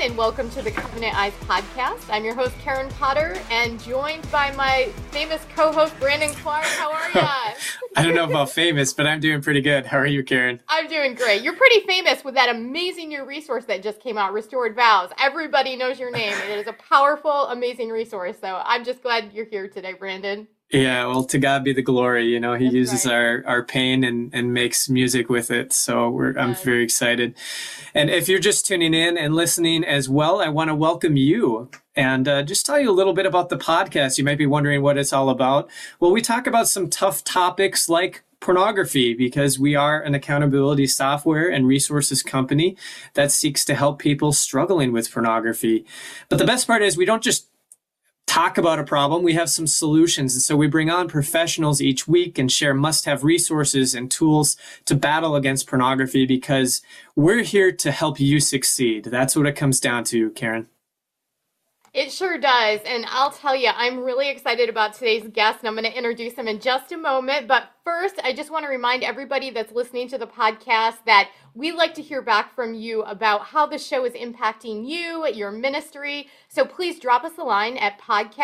and welcome to the Covenant Eyes podcast. I'm your host, Karen Potter, and joined by my famous co-host, Brandon Clark. How are you? I don't know about famous, but I'm doing pretty good. How are you, Karen? I'm doing great. You're pretty famous with that amazing new resource that just came out, Restored Vows. Everybody knows your name, and it is a powerful, amazing resource. So I'm just glad you're here today, Brandon. Yeah, well, to God be the glory. You know, he That's uses right. our pain and makes music with it. So I'm very excited. And if you're just tuning in and listening as well, I want to welcome you and just tell you a little bit about the podcast. You might be wondering what it's all about. Well, we talk about some tough topics like pornography because we are an accountability software and resources company that seeks to help people struggling with pornography. But the best part is we don't just talk about a problem, we have some solutions. And so we bring on professionals each week and share must-have resources and tools to battle against pornography because we're here to help you succeed. That's what it comes down to, Karen. It sure does. And I'll tell you, I'm really excited about today's guest, and I'm going to introduce him in just a moment. But first, I just want to remind everybody that's listening to the podcast that we like to hear back from you about how the show is impacting you, your ministry. So please drop us a line at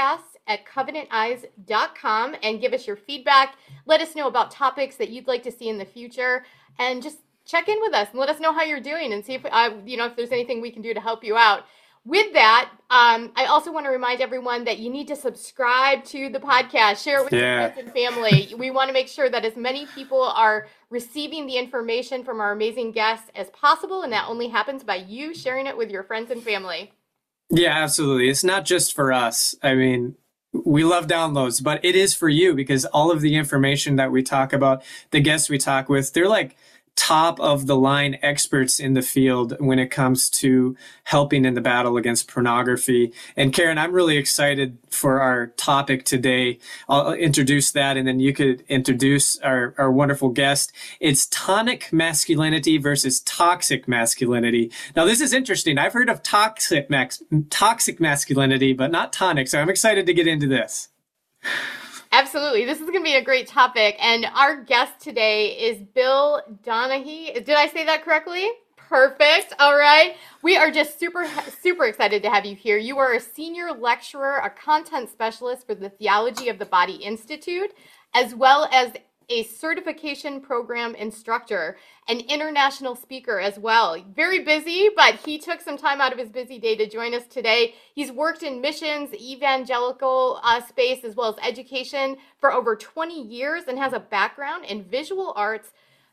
podcasts@covenanteyes.com and give us your feedback. Let us know about topics that you'd like to see in the future, and just check in with us and let us know how you're doing and see if if there's anything we can do to help you out. With that, I also want to remind everyone that you need to subscribe to the podcast, share it with your friends and family. We want to make sure that as many people are receiving the information from our amazing guests as possible, and that only happens by you sharing it with your friends and family. Yeah, absolutely. It's not just for us. I mean, we love downloads, but it is for you because all of the information that we talk about, the guests we talk with, they're like top of the line experts in the field when it comes to helping in the battle against pornography. And Karen, I'm really excited for our topic today. I'll introduce that and then you could introduce our wonderful guest. It's tonic masculinity versus toxic masculinity. Now, this is interesting. I've heard of toxic masculinity, but not tonic. So I'm excited to get into this. Absolutely. This is going to be a great topic. And our guest today is Bill Donahue. Did I say that correctly? Perfect. All right. We are just super excited to have you here. You are a senior lecturer, a content specialist for the Theology of the Body Institute, as well as a certification program instructor, an international speaker as well. Very busy, but he took some time out of his busy day to join us today. He's worked in missions, evangelical space, as well as education for over 20 years and has a background in visual arts,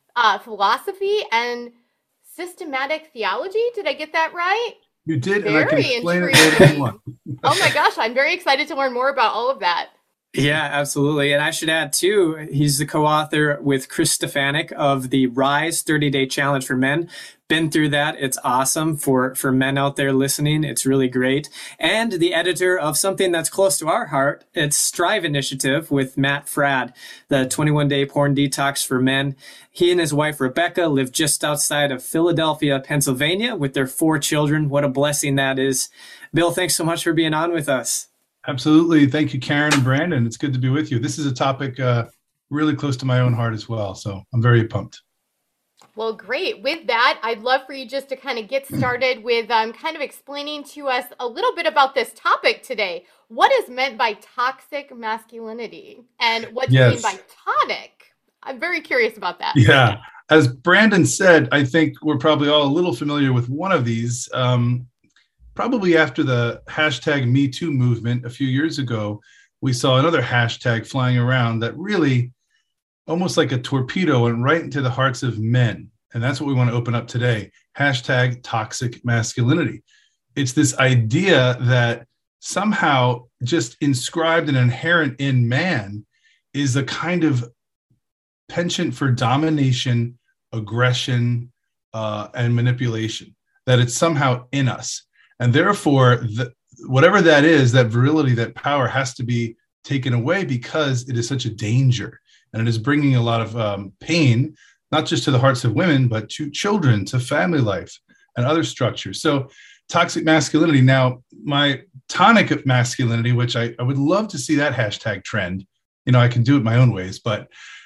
philosophy, and systematic theology. Did I get that right? You did, very and I can explain it later if you want. Oh my gosh, I'm very excited to learn more about all of that. Yeah, absolutely. And I should add, too, he's the co-author with Chris Stefanik of the Rise 30-Day Challenge for Men. Been through that. It's awesome for men out there listening. It's really great. And the editor of something that's close to our heart, it's Strive Initiative with Matt Fradd, the 21-day porn detox for men. He and his wife, Rebecca, live just outside of Philadelphia, Pennsylvania, with their 4 children. What a blessing that is. Bill, thanks so much for being on with us. Absolutely. Thank you, Karen and Brandon. It's good to be with you. This is a topic really close to my own heart as well. So I'm very pumped. Well, great. With that, I'd love for you just to kind of get started with kind of explaining to us a little bit about this topic today. What is meant by toxic masculinity? And what do you mean by tonic? I'm very curious about that. Yeah. As Brandon said, I think we're probably all a little familiar with one of these. Probably after the hashtag #MeToo movement a few years ago, we saw another hashtag flying around that really almost like a torpedo went right into the hearts of men. And that's what we want to open up today. Hashtag toxic masculinity. It's this idea that somehow just inscribed and inherent in man is a kind of penchant for domination, aggression, and manipulation, that it's somehow in us. And therefore, whatever that is, that virility, that power has to be taken away because it is such a danger. And it is bringing a lot of pain, not just to the hearts of women, but to children, to family life and other structures. So toxic masculinity. Now, my tonic of masculinity, which I would love to see that hashtag trend. You know, I can do it my own ways, but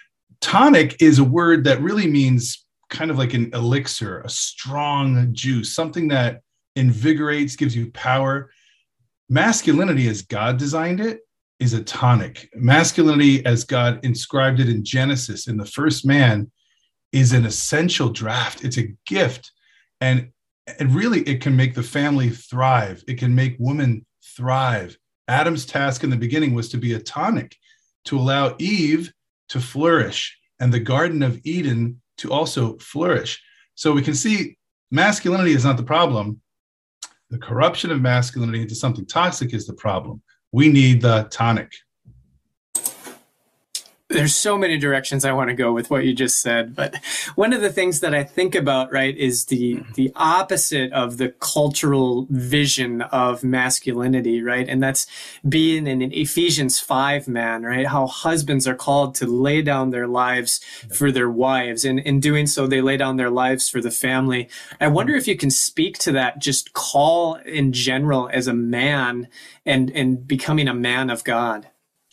tonic is a word that really means kind of like an elixir, a strong juice, something that invigorates, gives you power. Masculinity, as God designed it, is a tonic. Masculinity, as God inscribed it in Genesis, in the first man, is an essential draft. It's a gift. And really, it can make the family thrive. It can make women thrive. Adam's task in the beginning was to be a tonic, to allow Eve to flourish, and the Garden of Eden to also flourish. So we can see masculinity is not the problem. The corruption of masculinity into something toxic is the problem. We need the tonic. There's so many directions I want to go with what you just said, but one of the things that I think about, right, is the opposite of the cultural vision of masculinity, right? And that's being in an Ephesians 5, man, right? How husbands are called to lay down their lives for their wives, and in doing so, they lay down their lives for the family. I wonder if you can speak to that just call in general as a man and becoming a man of God.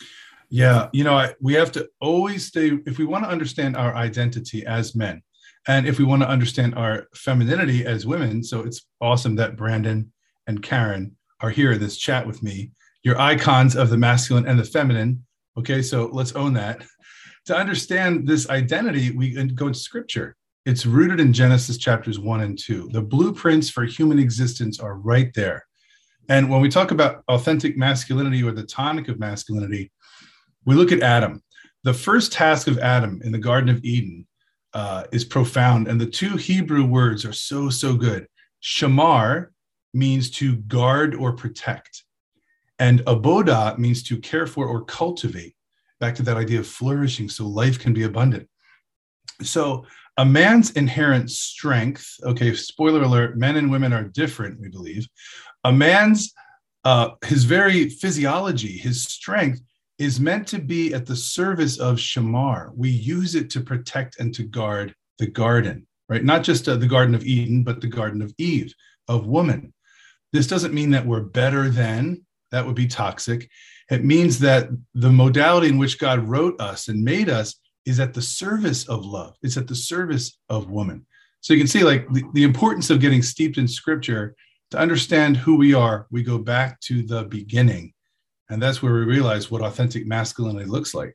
Yeah, we have to always stay, if we want to understand our identity as men, and if we want to understand our femininity as women. So it's awesome that Brandon and Karen are here in this chat with me, your icons of the masculine and the feminine. Okay, so let's own that. To understand this identity, we go into scripture. It's rooted in Genesis chapters 1 and 2. The blueprints for human existence are right there. And when we talk about authentic masculinity or the tonic of masculinity, we look at Adam. The first task of Adam in the Garden of Eden is profound. And the two Hebrew words are so good. Shamar means to guard or protect. And abodah means to care for or cultivate. Back to that idea of flourishing so life can be abundant. So a man's inherent strength, okay, spoiler alert, men and women are different, we believe. A man's, his very physiology, his strength, is meant to be at the service of Shamar. We use it to protect and to guard the garden, right? Not just the Garden of Eden, but the Garden of Eve, of woman. This doesn't mean that we're better than, that would be toxic. It means that the modality in which God wrote us and made us is at the service of love. It's at the service of woman. So you can see like the importance of getting steeped in scripture. To understand who we are, we go back to the beginning. And that's where we realize what authentic masculinity looks like.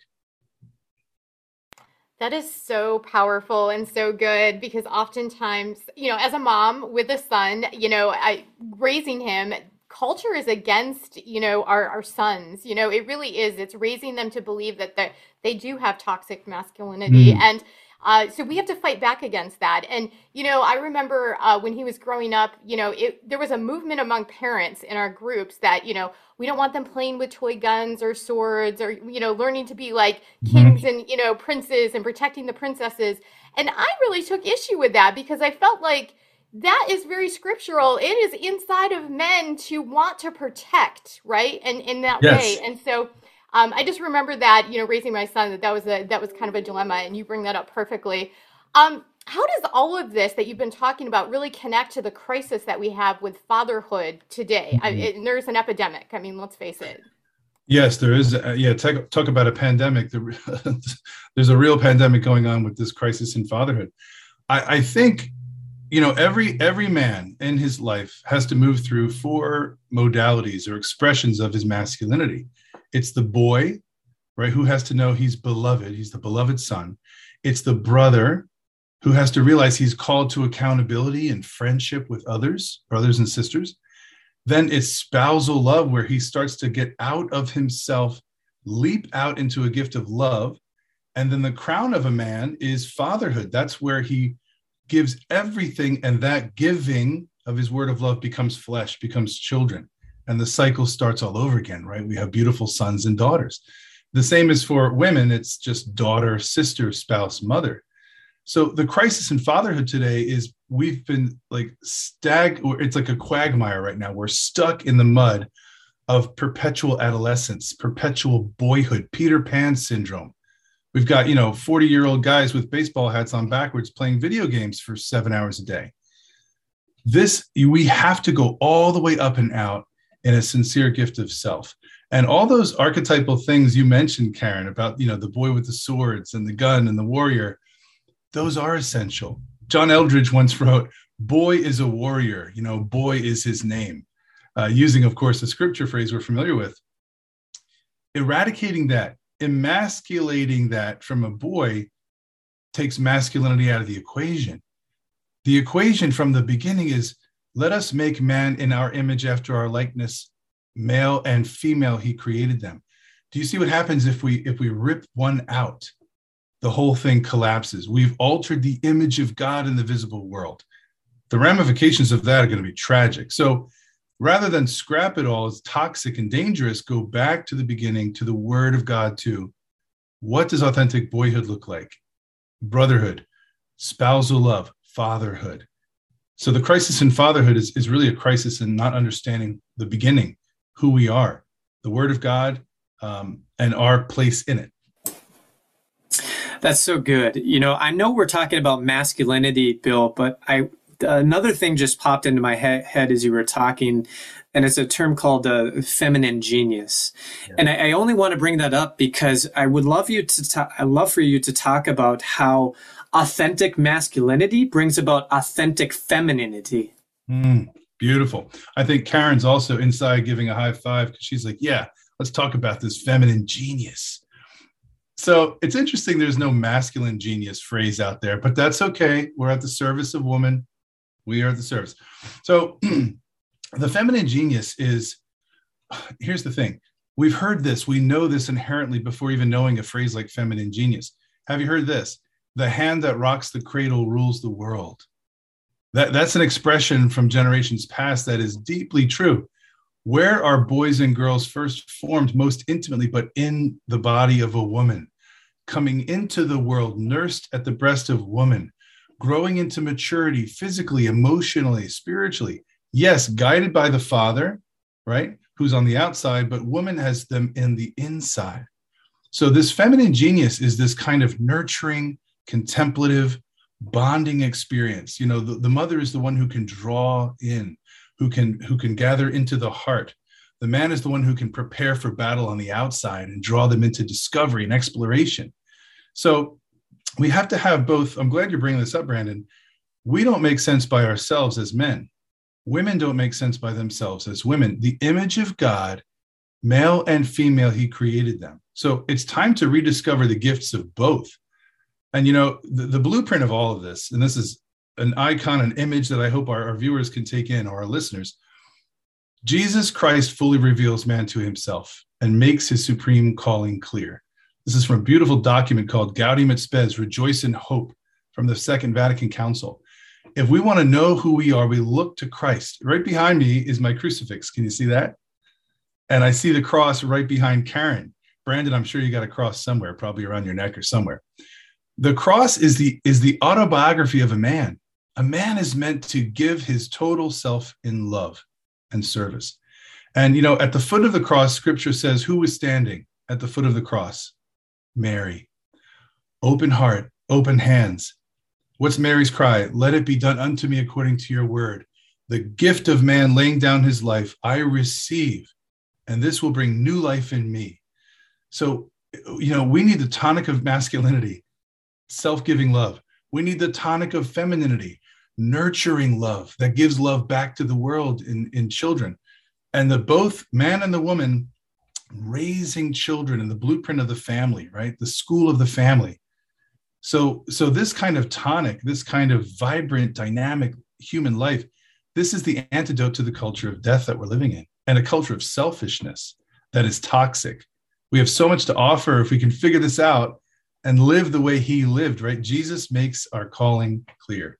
That is so powerful and so good, because oftentimes, as a mom with a son, raising him, culture is against, our sons. It really is. It's raising them to believe that they do have toxic masculinity. And so we have to fight back against that. And, I remember when he was growing up, there was a movement among parents in our groups that, we don't want them playing with toy guns or swords or, learning to be like kings and, princes and protecting the princesses. And I really took issue with that, because I felt like that is very scriptural. It is inside of men to want to protect, right? And in that way. And so I just remember that, raising my son, that was kind of a dilemma, and you bring that up perfectly. How does all of this that you've been talking about really connect to the crisis that we have with fatherhood today? There's an epidemic. I mean, let's face it. Yes, there is. Talk about a pandemic. There's a real pandemic going on with this crisis in fatherhood. I think, every man in his life has to move through 4 modalities or expressions of his masculinity. It's the boy, right, who has to know he's beloved. He's the beloved son. It's the brother who has to realize he's called to accountability and friendship with others, brothers and sisters. Then it's spousal love, where he starts to get out of himself, leap out into a gift of love. And then the crown of a man is fatherhood. That's where he gives everything, and that giving of his word of love becomes flesh, becomes children. And the cycle starts all over again, right? We have beautiful sons and daughters. The same is for women. It's just daughter, sister, spouse, mother. So the crisis in fatherhood today is we've been like it's like a quagmire right now. We're stuck in the mud of perpetual adolescence, perpetual boyhood, Peter Pan syndrome. We've got, 40-year-old guys with baseball hats on backwards playing video games for 7 hours a day. We have to go all the way up and out in a sincere gift of self. And all those archetypal things you mentioned, Karen, about, the boy with the swords and the gun and the warrior, those are essential. John Eldridge once wrote, Boy is a warrior, boy is his name. Using, of course, the scripture phrase we're familiar with. Eradicating that, emasculating that from a boy takes masculinity out of the equation. The equation from the beginning is, let us make man in our image after our likeness, male and female, he created them. Do you see what happens if we rip one out? The whole thing collapses. We've altered the image of God in the visible world. The ramifications of that are going to be tragic. So rather than scrap it all as toxic and dangerous, go back to the beginning, to the word of God too. What does authentic boyhood look like? Brotherhood, spousal love, fatherhood. So the crisis in fatherhood is really a crisis in not understanding the beginning, who we are, the word of God, and our place in it. That's so good. I know we're talking about masculinity, Bill, but another thing just popped into my head as you were talking, and it's a term called feminine genius. Yeah. And I only want to bring that up because I would love for you to talk about how authentic masculinity brings about authentic femininity. Beautiful. I think Karen's also inside giving a high five because she's like, yeah, let's talk about this feminine genius. So it's interesting there's no masculine genius phrase out there, but that's okay. We're at the service of woman. We are at the service. So the feminine genius is, here's the thing. We've heard this. We know this inherently before even knowing a phrase like feminine genius. Have you heard this? The hand that rocks the cradle rules the world. That's an expression from generations past that is deeply true. Where are boys and girls first formed most intimately, but in the body of a woman, coming into the world, nursed at the breast of woman, growing into maturity, physically, emotionally, spiritually. Yes, guided by the father, right? Who's on the outside, but woman has them in the inside. So this feminine genius is this kind of nurturing, contemplative, bonding experience. The mother is the one who can draw in, who can gather into the heart. The man is the one who can prepare for battle on the outside and draw them into discovery and exploration. So we have to have both. I'm glad you're bringing this up, Brandon. We don't make sense by ourselves as men. Women don't make sense by themselves as women. The image of God, male and female, he created them. So it's time to rediscover the gifts of both. And, the blueprint of all of this, and this is an icon, an image that I hope our viewers can take in, or our listeners. Jesus Christ fully reveals man to himself and makes his supreme calling clear. This is from a beautiful document called Gaudium et Spes, Rejoice in Hope, from the Second Vatican Council. If we want to know who we are, we look to Christ. Right behind me is my crucifix. Can you see that? And I see the cross right behind Karen. Brandon, I'm sure you got a cross somewhere, probably around your neck or somewhere. The cross is the autobiography of a man. A man is meant to give his total self in love and service. And, at the foot of the cross, scripture says, who was standing at the foot of the cross? Mary. Open heart, open hands. What's Mary's cry? Let it be done unto me according to your word. The gift of man laying down his life, I receive, and this will bring new life in me. So, we need the tonic of masculinity, self-giving love. We need the tonic of femininity, nurturing love that gives love back to the world in children. And the both man and the woman raising children in the blueprint of the family, right? The school of the family. So this kind of tonic, this kind of vibrant, dynamic human life, this is the antidote to the culture of death that we're living in, and a culture of selfishness that is toxic. We have so much to offer if we can figure this out and live the way he lived, right? Jesus makes our calling clear.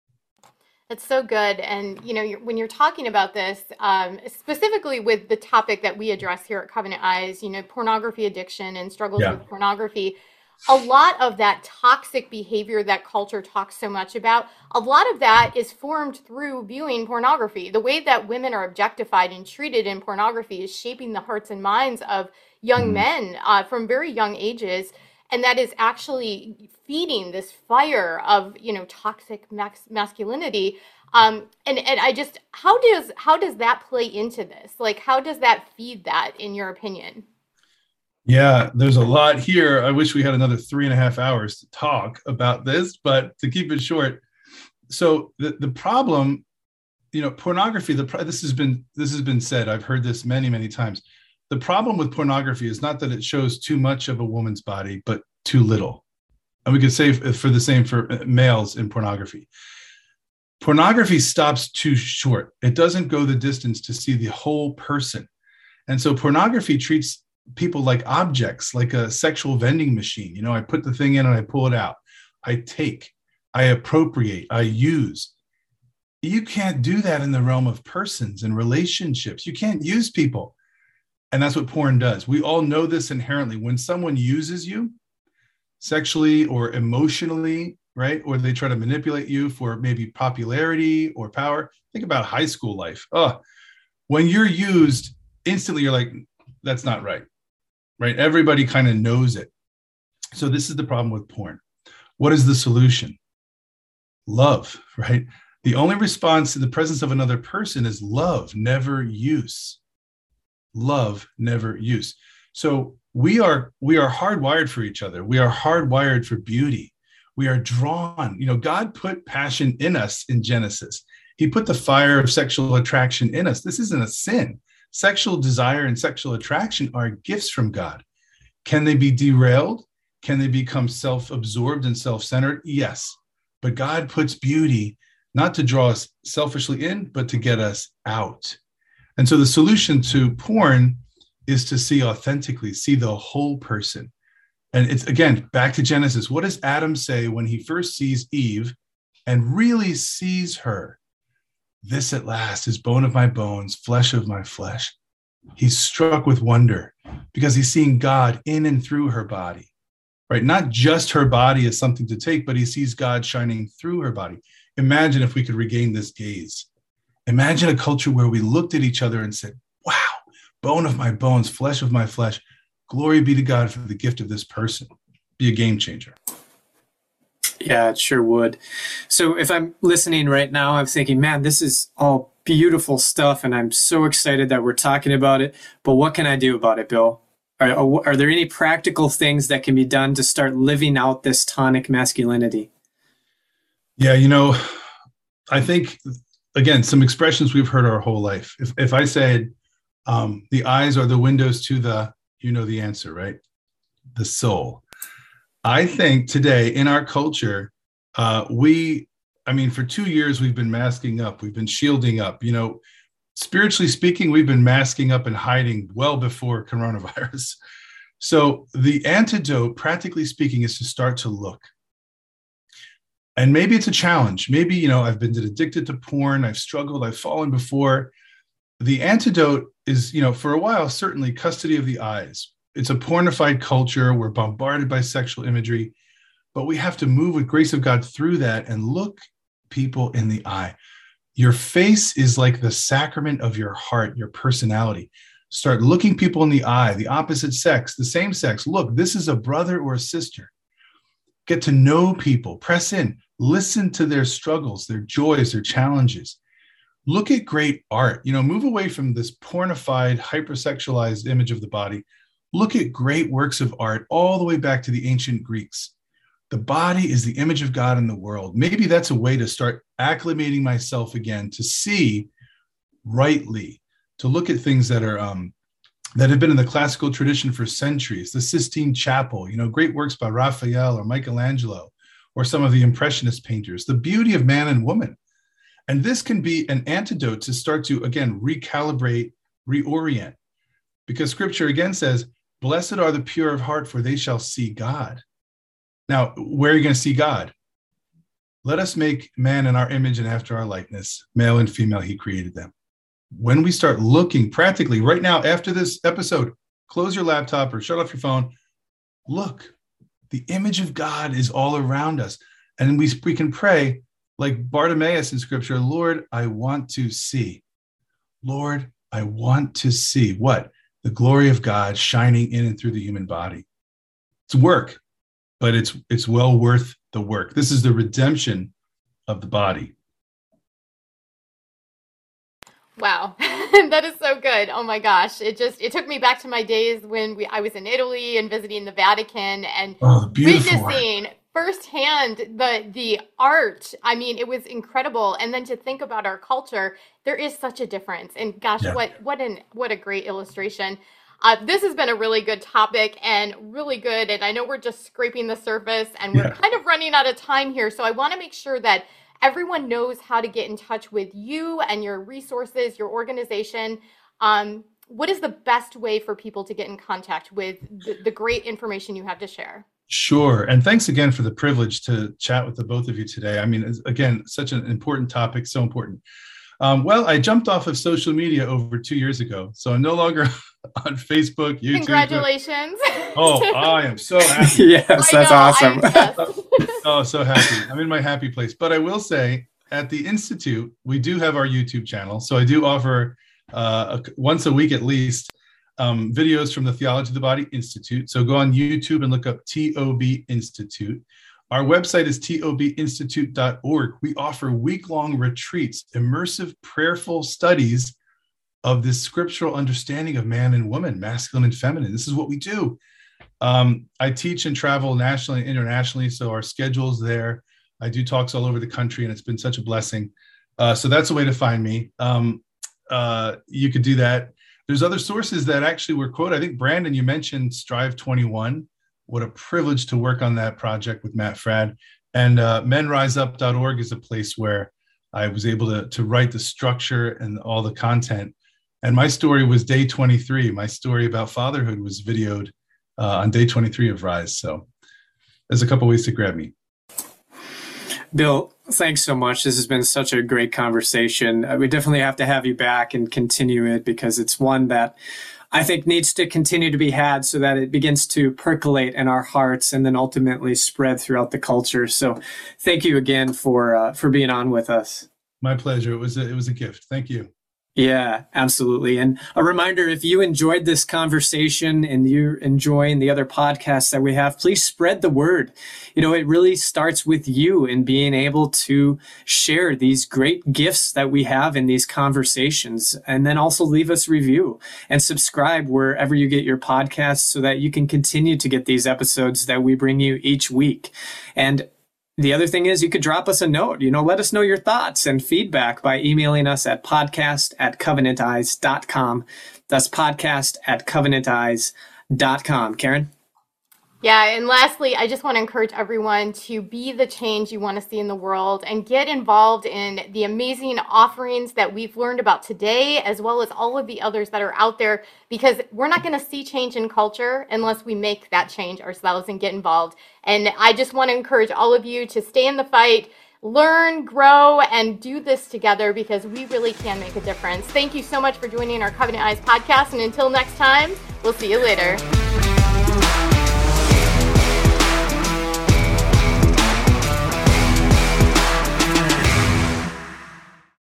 That's so good. And, when you're talking about this, specifically with the topic that we address here at Covenant Eyes, pornography addiction and struggles with pornography, a lot of that toxic behavior that culture talks so much about, a lot of that is formed through viewing pornography. The way that women are objectified and treated in pornography is shaping the hearts and minds of young men from very young ages. And that is actually feeding this fire of, toxic masculinity. And I just, how does that play into this? Like, how does that feed that, in your opinion? Yeah, there's a lot here. I wish we had another 3.5 hours to talk about this, but to keep it short, So the problem, pornography, this has been said, I've heard this many, many times. The problem with pornography is not that it shows too much of a woman's body, but too little. And we could say for the same for males in pornography. Pornography stops too short. It doesn't go the distance to see the whole person. And so pornography treats people like objects, like a sexual vending machine. I put the thing in and I pull it out. I take, I appropriate, I use. You can't do that in the realm of persons and relationships. You can't use people. And that's what porn does. We all know this inherently. When someone uses you sexually or emotionally, right? Or they try to manipulate you for maybe popularity or power. Think about high school life. When you're used, instantly you're like, that's not right, right? Everybody kind of knows it. So this is the problem with porn. What is the solution? Love, right? The only response in the presence of another person is love, never use. Love, never use. So we are hardwired for each other. We are hardwired for beauty. We are drawn. God put passion in us in Genesis. He put the fire of sexual attraction in us. This isn't a sin. Sexual desire and sexual attraction are gifts from God. Can they be derailed? Can they become self-absorbed and self-centered? Yes. But God puts beauty not to draw us selfishly in, but to get us out. And so the solution to porn is to see authentically, see the whole person. And it's, again, back to Genesis. What does Adam say when he first sees Eve and really sees her? This at last is bone of my bones, flesh of my flesh. He's struck with wonder because he's seeing God in and through her body, right? Not just her body as something to take, but he sees God shining through her body. Imagine if we could regain this gaze. Imagine a culture where we looked at each other and said, wow, bone of my bones, flesh of my flesh. Glory be to God for the gift of this person. Be a game changer. Yeah, it sure would. So if I'm listening right now, I'm thinking, man, this is all beautiful stuff, and I'm so excited that we're talking about it. But what can I do about it, Bill? Are there any practical things that can be done to start living out this tonic masculinity? Yeah, I think, again, some expressions we've heard our whole life. If I said the eyes are the windows to the, the answer, right? The soul. I think today in our culture, for 2 years, we've been masking up. We've been shielding up. Spiritually speaking, we've been masking up and hiding well before coronavirus. So the antidote, practically speaking, is to start to look. And maybe it's a challenge. Maybe, I've been addicted to porn. I've struggled. I've fallen before. The antidote is, for a while, certainly custody of the eyes. It's a pornified culture. We're bombarded by sexual imagery, but we have to move with grace of God through that and look people in the eye. Your face is like the sacrament of your heart, your personality. Start looking people in the eye, the opposite sex, the same sex. Look, this is a brother or a sister. Get to know people, press in, listen to their struggles, their joys, their challenges. Look at great art. Move away from this pornified, hypersexualized image of the body. Look at great works of art all the way back to the ancient Greeks. The body is the image of God in the world. Maybe that's a way to start acclimating myself again, to see rightly, to look at things that are that have been in the classical tradition for centuries. The Sistine Chapel, great works by Raphael or Michelangelo, or some of the Impressionist painters. The beauty of man and woman. And this can be an antidote to start to, again, recalibrate, reorient. Because scripture again says, blessed are the pure of heart, for they shall see God. Now, where are you going to see God? Let us make man in our image and after our likeness, male and female, he created them. When we start looking practically right now, after this episode, close your laptop or shut off your phone. Look, the image of God is all around us. And we can pray like Bartimaeus in scripture, Lord, I want to see. Lord, I want to see what? The glory of God shining in and through the human body. It's work, but it's well worth the work. This is the redemption of the body. Wow, that is so good. Oh my gosh. It took me back to my days when I was in Italy and visiting the Vatican and witnessing firsthand the art. I mean, it was incredible. And then to think about our culture, there is such a difference. And gosh, what a great illustration. This has been a really good topic and really good. And I know we're just scraping the surface and we're kind of running out of time here. So I want to make sure that everyone knows how to get in touch with you and your resources, your organization. What is the best way for people to get in contact with the great information you have to share? Sure. And thanks again for the privilege to chat with the both of you today. I mean, again, such an important topic, so important. Well, I jumped off of social media over 2 years ago, so I'm no longer on Facebook, YouTube. Congratulations. Oh, I am so happy. Yes, that's awesome. Oh, so happy. I'm in my happy place. But I will say, at the Institute, we do have our YouTube channel. So I do offer once a week at least videos from the Theology of the Body Institute. So go on YouTube and look up TOB Institute. Our website is tobinstitute.org. We offer week-long retreats, immersive prayerful studies of this scriptural understanding of man and woman, masculine and feminine. This is what we do. I teach and travel nationally and internationally, so our schedule's there. I do talks all over the country, and it's been such a blessing. So that's a way to find me. You could do that. There's other sources that actually were quoted. I think, Brandon, you mentioned Strive 21. What a privilege to work on that project with Matt Fradd. And menriseup.org is a place where I was able to write the structure and all the content. And my story was day 23. My story about fatherhood was videoed on day 23 of Rise. So there's a couple ways to grab me. Bill, thanks so much. This has been such a great conversation. We definitely have to have you back and continue it, because it's one that I think needs to continue to be had so that it begins to percolate in our hearts and then ultimately spread throughout the culture. So thank you again for being on with us. My pleasure. It was a gift. Thank you. Yeah, absolutely. And a reminder, if you enjoyed this conversation and you're enjoying the other podcasts that we have, please spread the word. You know, it really starts with you and being able to share these great gifts that we have in these conversations. And then also leave us a review and subscribe wherever you get your podcasts so that you can continue to get these episodes that we bring you each week. And the other thing is, you could drop us a note, let us know your thoughts and feedback by emailing us at podcast@covenanteyes.com. That's podcast@covenanteyes.com. Karen? Yeah, and lastly, I just want to encourage everyone to be the change you want to see in the world and get involved in the amazing offerings that we've learned about today, as well as all of the others that are out there, because we're not going to see change in culture unless we make that change ourselves and get involved. And I just want to encourage all of you to stay in the fight, learn, grow, and do this together, because we really can make a difference. Thank you so much for joining our Covenant Eyes podcast. And until next time, we'll see you later.